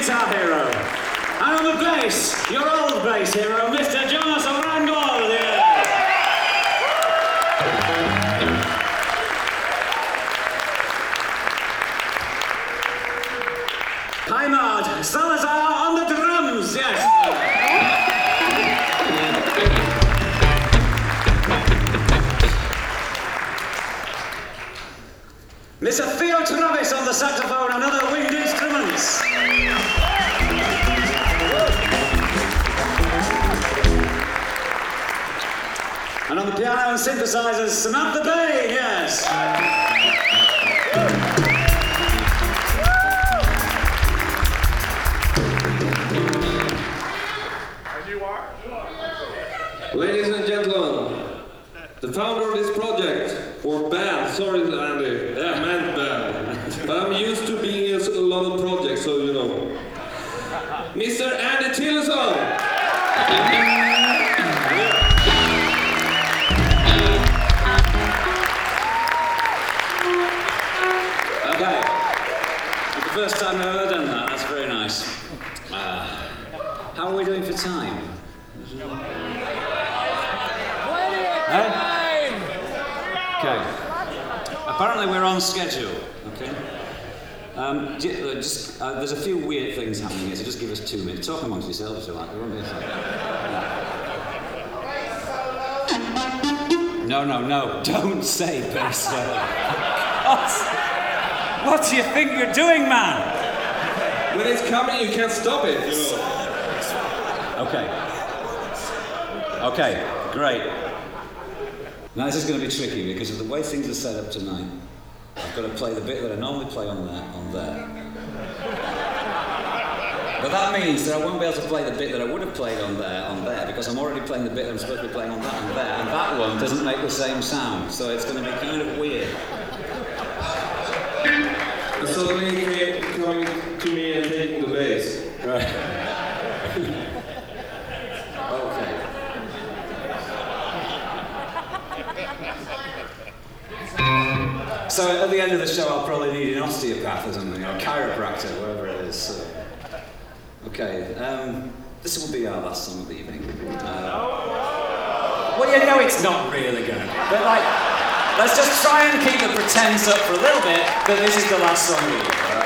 guitar hero. And on the bass, your old bass hero, Mr. Jonas Rangel. Yeah. Heimard Salazar on the drums, yes. Mr. Theo Travis on the saxophone and other wind instruments. And on the piano and synthesizers, Samantha Bain, yes. Ladies and gentlemen, the founder of this project, or band, sorry Andy, yeah, meant band, but I'm used to being in a lot of projects, so you know. Mr. Andy Tillison! Okay, it's the first time I've ever done that, that's very nice. How are we doing for time? Okay. Apparently we're on schedule. Okay. There's a few weird things happening here, so just give us 2 minutes. Talk amongst yourselves if you like. There won't be a second. No. Don't say Percival. What do you think you're doing, man? When it's coming, you can't stop it, you know. Okay, great. Now this is going to be tricky because of the way things are set up tonight. I've got to play the bit that I normally play on there. But that means that I won't be able to play the bit that I would have played on there because I'm already playing the bit that I'm supposed to be playing on that and there, and that one doesn't make the same sound, so it's going to be kind of weird. And suddenly coming to me and taking the bass. Right. Okay. So at the end of the show, I'll probably need an osteopath or something, or a chiropractor, wherever it is. So. Okay, this will be our last song of the evening. Well, you know it's not really going to be, but like, let's just try and keep the pretense up for a little bit that this is the last song of the evening.